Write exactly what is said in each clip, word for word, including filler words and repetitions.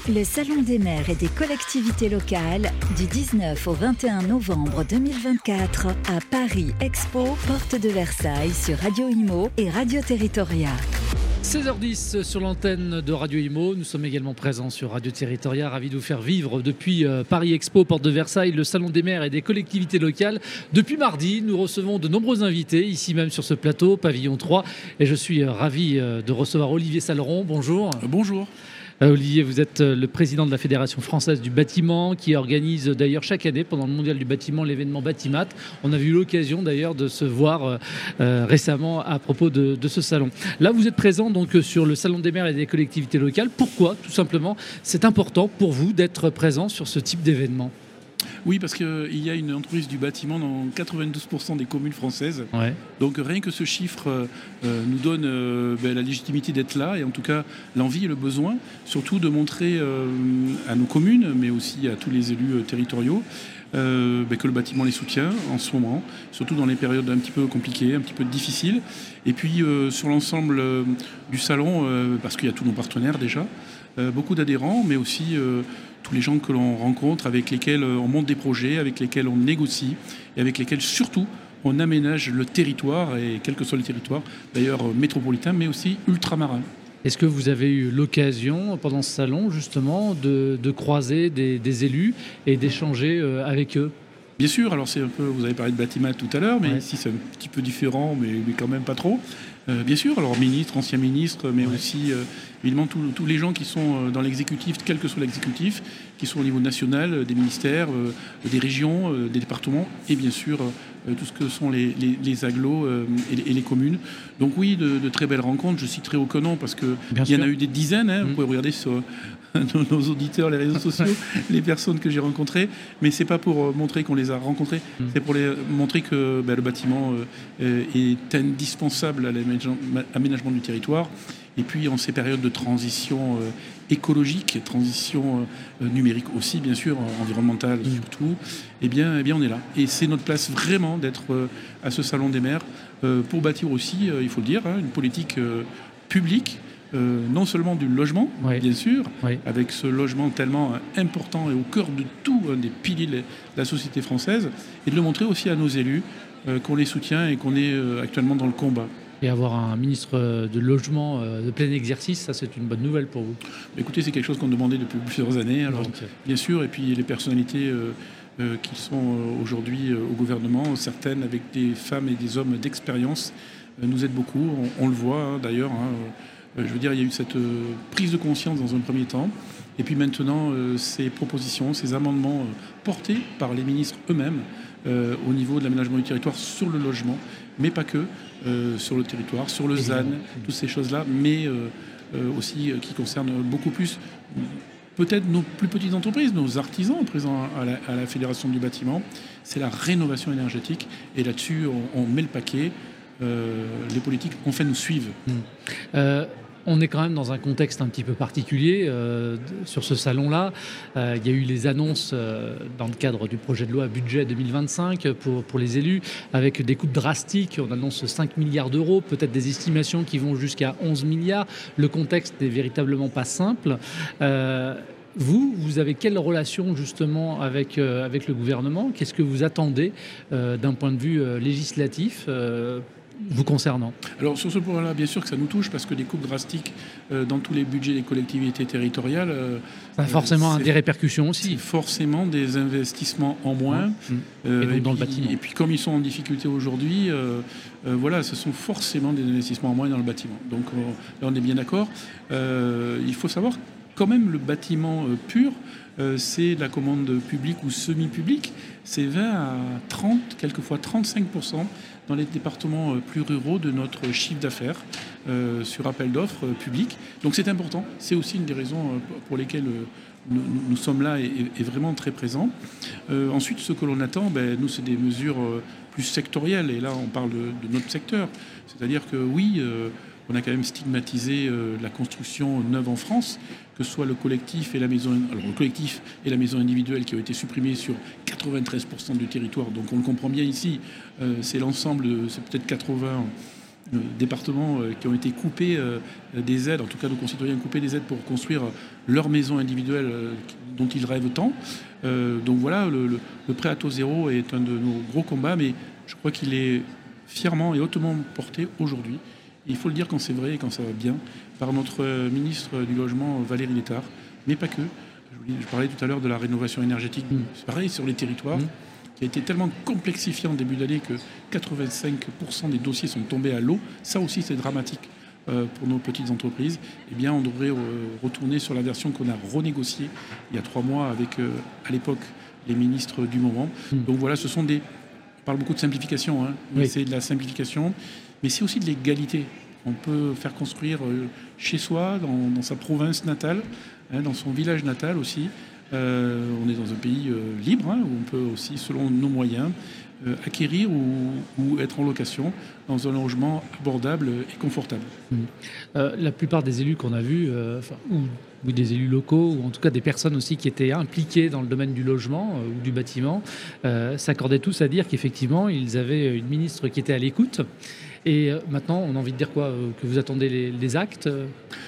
Le Salon des maires et des collectivités locales du dix-neuf au vingt et un novembre deux mille vingt-quatre à Paris Expo, porte de Versailles sur Radio Imo et Radio Territoria. seize heures dix sur l'antenne de Radio Imo. Nous sommes également présents sur Radio Territoria. Ravis de vous faire vivre depuis euh, Paris Expo, porte de Versailles, le Salon des maires et des collectivités locales. Depuis mardi, nous recevons de nombreux invités, ici même sur ce plateau, pavillon trois. Et je suis euh, ravi euh, de recevoir Olivier Saleron. Bonjour. Euh, bonjour. Olivier, vous êtes le président de la Fédération française du bâtiment qui organise d'ailleurs chaque année pendant le Mondial du bâtiment l'événement Batimat. On a eu l'occasion d'ailleurs de se voir euh, récemment à propos de, de ce salon. Là, vous êtes présent donc sur le Salon des maires et des collectivités locales. Pourquoi, tout simplement, c'est important pour vous d'être présent sur ce type d'événement ? Oui, parce qu'il y a une entreprise du bâtiment dans quatre-vingt-douze pour cent des communes françaises. Ouais. Donc rien que ce chiffre euh, nous donne euh, ben, la légitimité d'être là et en tout cas l'envie et le besoin, surtout de montrer euh, à nos communes, mais aussi à tous les élus euh, territoriaux, euh, ben, que le bâtiment les soutient en ce moment, surtout dans les périodes un petit peu compliquées, un petit peu difficiles. Et puis euh, sur l'ensemble euh, du salon, euh, parce qu'il y a tous nos partenaires déjà, euh, beaucoup d'adhérents, mais aussi euh, tous les gens que l'on rencontre, avec lesquels on monte des projets, avec lesquels on négocie et avec lesquels surtout on aménage le territoire, et quel que soit le territoire, d'ailleurs métropolitain, mais aussi ultramarin. Est-ce que vous avez eu l'occasion, pendant ce salon, justement, de, de croiser des, des élus et d'échanger euh, avec eux ? Bien sûr, alors c'est un peu, vous avez parlé de Batimat tout à l'heure, mais ouais. ici c'est un petit peu différent, mais, mais quand même pas trop. Euh, bien sûr, alors ministres, anciens ministres, mais ouais. aussi euh, évidemment tous les gens qui sont dans l'exécutif, quel que soit l'exécutif, qui sont au niveau national, des ministères, euh, des régions, euh, des départements, et bien sûr euh, tout ce que sont les, les, les agglos euh, et, les, et les communes. Donc oui, de, de très belles rencontres, je citerai aucun nom parce qu'il y en a eu des dizaines, hein, mmh. Vous pouvez regarder sur nos, nos auditeurs, les réseaux sociaux, les personnes que j'ai rencontrées, mais c'est pas pour montrer qu'on les a rencontrés, mmh. c'est pour les montrer que bah, le bâtiment euh, est indispensable à l'aménagement du territoire. Et puis en ces périodes de transition euh, écologique, transition euh, numérique aussi, bien sûr, environnementale mmh. surtout, eh bien, eh bien on est là. Et c'est notre place vraiment d'être euh, à ce Salon des maires euh, pour bâtir aussi, euh, il faut le dire, hein, une politique euh, publique, euh, non seulement du logement, oui. bien sûr, oui. avec ce logement tellement euh, important et au cœur de tout, un des piliers de la société française, et de le montrer aussi à nos élus, euh, qu'on les soutient et qu'on est euh, actuellement dans le combat. Et avoir un ministre de logement de plein exercice, ça c'est une bonne nouvelle pour vous. Écoutez, c'est quelque chose qu'on demandait depuis plusieurs années. Alors, okay. Bien sûr, et puis les personnalités euh, euh, qui sont aujourd'hui au gouvernement, certaines avec des femmes et des hommes d'expérience, euh, nous aident beaucoup. On, on le voit hein, d'ailleurs. Hein, euh, je veux dire, il y a eu cette euh, prise de conscience dans un premier temps. Et puis maintenant, euh, ces propositions, ces amendements euh, portés par les ministres eux-mêmes euh, au niveau de l'aménagement du territoire sur le logement, mais pas que, euh, sur le territoire, sur le Z A N, toutes ces choses-là, mais euh, euh, aussi euh, qui concernent beaucoup plus peut-être nos plus petites entreprises, nos artisans présents à la, à la Fédération du bâtiment. C'est la rénovation énergétique et là-dessus, on, on met le paquet. Euh, les politiques, en fait, nous suivent. Mmh. Euh... On est quand même dans un contexte un petit peu particulier euh, sur ce salon-là. Euh, il y a eu les annonces euh, dans le cadre du projet de loi budget deux mille vingt-cinq pour, pour les élus, avec des coupes drastiques. On annonce cinq milliards d'euros, peut-être des estimations qui vont jusqu'à onze milliards. Le contexte n'est véritablement pas simple. Euh, Vous, vous avez quelle relation justement avec, euh, avec le gouvernement ? Qu'est-ce que vous attendez euh, d'un point de vue euh, législatif euh, vous concernant ? Alors sur ce point-là, bien sûr que ça nous touche parce que des coupes drastiques euh, dans tous les budgets des collectivités territoriales... Euh, ça a forcément euh, des répercussions aussi. C'est forcément des investissements en moins. Mmh. Euh, et donc et dans puis, le bâtiment. Et puis comme ils sont en difficulté aujourd'hui, euh, euh, voilà, ce sont forcément des investissements en moins dans le bâtiment. Donc on, là on est bien d'accord. Euh, il faut savoir quand même le bâtiment euh, pur, euh, c'est la commande publique ou semi-publique, c'est vingt à trente, quelquefois trente-cinq pour cent dans les départements euh, plus ruraux de notre chiffre d'affaires euh, sur appel d'offres euh, publics. Donc c'est important, c'est aussi une des raisons euh, pour lesquelles euh, nous, nous sommes là et, et vraiment très présents. Euh, ensuite, ce que l'on attend, ben, nous, c'est des mesures euh, plus sectorielles, et là on parle de, de notre secteur. C'est-à-dire que oui, euh, on a quand même stigmatisé euh, la construction neuve en France, que ce soit le collectif et la maison, alors le collectif et la maison individuelle qui ont été supprimés sur quatre-vingt-treize pour cent du territoire. Donc on le comprend bien ici, euh, c'est l'ensemble, c'est peut-être quatre-vingts euh, départements euh, qui ont été coupés euh, des aides, en tout cas nos concitoyens coupés des aides pour construire leur maison individuelle euh, dont ils rêvent tant. Euh, donc voilà, le, le, le prêt à taux zéro est un de nos gros combats, mais je crois qu'il est fièrement et hautement porté aujourd'hui. Et il faut le dire quand c'est vrai et quand ça va bien, par notre ministre du Logement, Valérie Létard, mais pas que. Je, je parlais tout à l'heure de la rénovation énergétique. Mmh. C'est pareil sur les territoires, mmh. qui a été tellement complexifié en début d'année que quatre-vingt-cinq pour cent des dossiers sont tombés à l'eau. Ça aussi, c'est dramatique euh, pour nos petites entreprises. Eh bien, on devrait euh, retourner sur la version qu'on a renégociée il y a trois mois avec, euh, à l'époque, les ministres du moment. Mmh. Donc voilà, ce sont des... On parle beaucoup de simplification, hein, mais oui. c'est de la simplification, mais c'est aussi de l'égalité. On peut faire construire euh, chez soi, dans, dans sa province natale, hein, dans son village natal aussi. Euh, on est dans un pays euh, libre, hein, où on peut aussi, selon nos moyens, euh, acquérir ou, ou être en location dans un logement abordable et confortable. Mmh. Euh, la plupart des élus qu'on a vus, euh, enfin, ou, ou des élus locaux, ou en tout cas des personnes aussi qui étaient impliquées dans le domaine du logement euh, ou du bâtiment, euh, s'accordaient tous à dire qu'effectivement, ils avaient une ministre qui était à l'écoute. Et euh, maintenant, on a envie de dire quoi euh, que vous attendez les, les actes euh...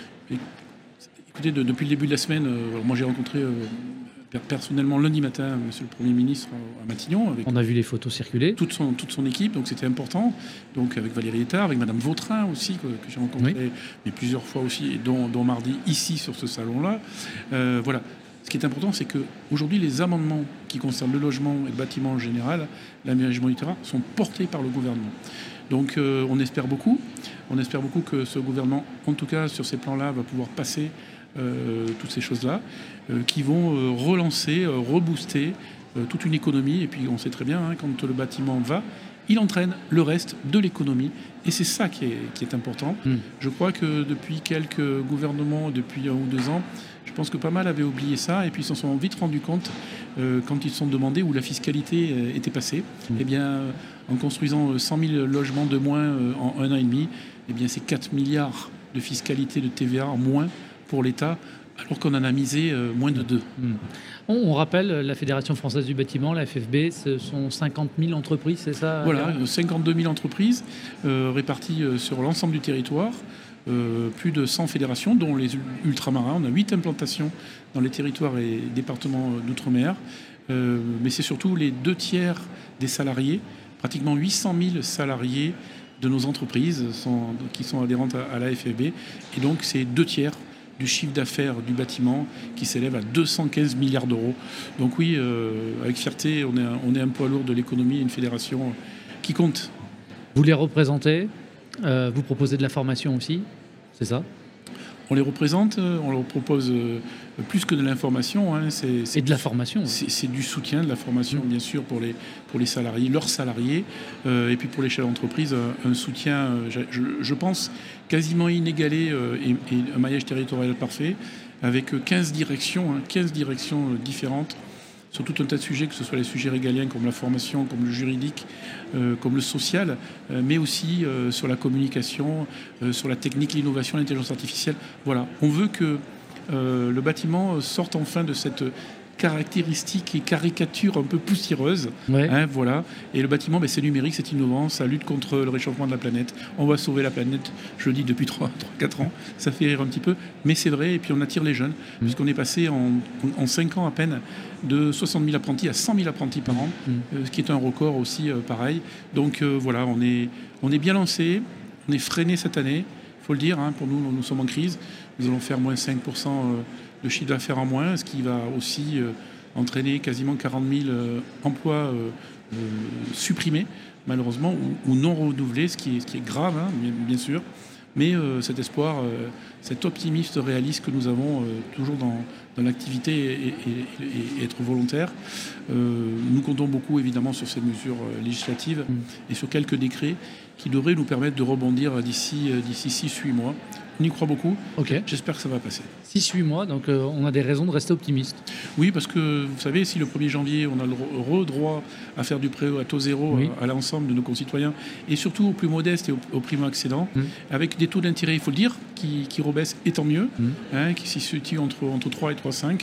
Écoutez, de, depuis le début de la semaine, euh, moi j'ai rencontré euh, personnellement lundi matin Monsieur le Premier ministre à Matignon. Avec on a vu les photos circuler. Toute son, toute son équipe, donc c'était important. Donc avec Valérie Létard, avec Madame Vautrin aussi, que, que j'ai rencontré, oui. mais plusieurs fois aussi, et dont, dont mardi ici sur ce salon-là. Euh, voilà. Ce qui est important, c'est qu'aujourd'hui, les amendements qui concernent le logement et le bâtiment en général, l'aménagement du terrain, sont portés par le gouvernement. Donc euh, on espère beaucoup. On espère beaucoup que ce gouvernement, en tout cas sur ces plans-là, va pouvoir passer euh, toutes ces choses-là, euh, qui vont euh, relancer, euh, rebooster euh, toute une économie. Et puis on sait très bien, hein, quand le bâtiment va, il entraîne le reste de l'économie. Et c'est ça qui est, qui est important. Mmh. Je crois que depuis quelques gouvernements, depuis un ou deux ans, je pense que pas mal avaient oublié ça et puis ils s'en sont vite rendus compte euh, quand ils se sont demandés où la fiscalité euh, était passée. Mmh. Eh bien, euh, en construisant cent mille logements de moins euh, en un an et demi, eh bien, c'est quatre milliards de fiscalité de T V A en moins pour l'État, alors qu'on en a misé euh, moins de deux. Mmh. On, on rappelle, la Fédération française du bâtiment, la F F B, ce sont cinquante mille entreprises, c'est ça? Voilà, cinquante-deux mille entreprises euh, réparties euh, sur l'ensemble du territoire. Euh, plus de cent fédérations, dont les ultramarins. On a huit implantations dans les territoires et départements d'outre-mer. Euh, mais c'est surtout les deux tiers des salariés, pratiquement huit cent mille salariés de nos entreprises sont, qui sont adhérentes à, à la F F B. Et donc, c'est deux tiers du chiffre d'affaires du bâtiment qui s'élève à deux cent quinze milliards d'euros. Donc oui, euh, avec fierté, on est, un, on est un poids lourd de l'économie, une fédération qui compte. Vous les représentez, euh, vous proposez de la formation aussi, c'est ça? On les représente, on leur propose euh, plus que de l'information. Hein, c'est, c'est, et de la formation. C'est, c'est du soutien, de la formation, mmh. bien sûr, pour les, pour les salariés, leurs salariés, euh, et puis pour les chefs d'entreprise, un, un soutien, euh, je, je pense, quasiment inégalé euh, et, et un maillage territorial parfait, avec quinze directions, hein, quinze directions euh, différentes, sur tout un tas de sujets, que ce soit les sujets régaliens comme la formation, comme le juridique, euh, comme le social, euh, mais aussi euh, sur la communication, euh, sur la technique, l'innovation, l'intelligence artificielle. Voilà, on veut que euh, le bâtiment sorte enfin de cette caractéristique et caricature un peu poussiéreuse. Ouais. Hein, voilà. Et le bâtiment, ben, c'est numérique, c'est innovant, ça lutte contre le réchauffement de la planète. On va sauver la planète, je le dis depuis trois quatre ans. Ça fait rire un petit peu, mais c'est vrai. Et puis on attire les jeunes, mmh. puisqu'on est passé en, en cinq ans à peine de soixante mille apprentis à cent mille apprentis par an, mmh. euh, ce qui est un record aussi euh, pareil. Donc euh, voilà, on est, on est bien lancé, on est freiné cette année, il faut le dire. Hein, pour nous, nous sommes en crise. Nous allons faire moins cinq pour cent euh, de chiffre d'affaires en moins, ce qui va aussi euh, entraîner quasiment quarante mille euh, emplois euh, euh, supprimés, malheureusement, ou, ou non renouvelés, ce qui est, ce qui est grave, hein, bien, bien sûr. Mais euh, cet espoir, euh, cet optimisme réaliste que nous avons euh, toujours dans, dans l'activité et, et, et, et être volontaire, euh, nous comptons beaucoup évidemment sur ces mesures euh, législatives mmh. et sur quelques décrets qui devraient nous permettre de rebondir d'ici, euh, d'ici six huit mois. On y croit beaucoup. Okay. J'espère que ça va passer. six huit mois, donc euh, on a des raisons de rester optimiste. Oui, parce que vous savez, si le premier janvier, on a le redroit à faire du prêt à taux zéro oui. à, à l'ensemble de nos concitoyens, et surtout aux plus modestes et aux, aux primo-accédants, mmh. avec des taux d'intérêt, il faut le dire, qui, qui rebaissent, et tant mieux, mmh. hein, qui se situent entre, entre trois et trois virgule cinq.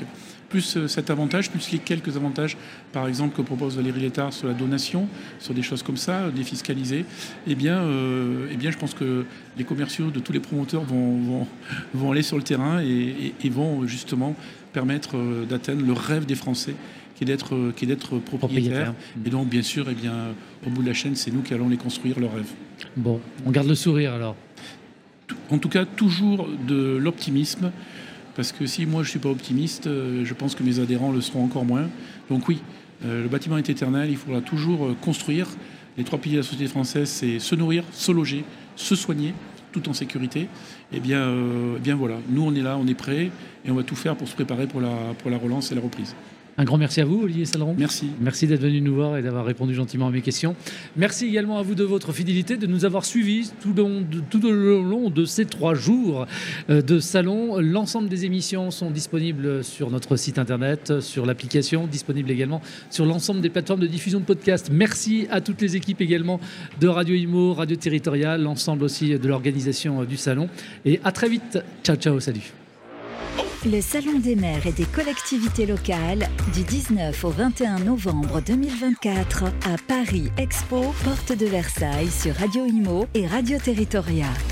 plus euh, cet avantage, plus les quelques avantages, par exemple, que propose Valérie Létard sur la donation, sur des choses comme ça, euh, défiscalisées, eh bien, euh, eh bien, je pense que les commerciaux de tous les promoteurs vont, vont, vont aller sur le terrain et, et, et vont justement permettre euh, d'atteindre le rêve des Français, qui est d'être, euh, qui est d'être propriétaire. Propriétaire. Et donc, bien sûr, eh bien, au bout de la chaîne, c'est nous qui allons les construire, leurs rêves. Bon, on garde le sourire alors. En tout cas, toujours de l'optimisme, parce que si moi je ne suis pas optimiste, euh, je pense que mes adhérents le seront encore moins. Donc oui, euh, le bâtiment est éternel, il faudra toujours euh, construire. Les trois piliers de la société française, c'est se nourrir, se loger, se soigner, tout en sécurité. Et bien, euh, eh bien voilà, nous on est là, on est prêts, et on va tout faire pour se préparer pour la, pour la relance et la reprise. Un grand merci à vous, Olivier Saleron. Merci. Merci d'être venu nous voir et d'avoir répondu gentiment à mes questions. Merci également à vous de votre fidélité, de nous avoir suivis tout, long, tout au long de ces trois jours de salon. L'ensemble des émissions sont disponibles sur notre site internet, sur l'application, disponible également sur l'ensemble des plateformes de diffusion de podcasts. Merci à toutes les équipes également de Radio Imo, Radio Territoriale, l'ensemble aussi de l'organisation du salon. Et à très vite. Ciao, ciao, salut. Le Salon des maires et des collectivités locales du dix-neuf au vingt et un novembre deux mille vingt-quatre à Paris Expo, porte de Versailles sur Radio Imo et Radio Territoriale.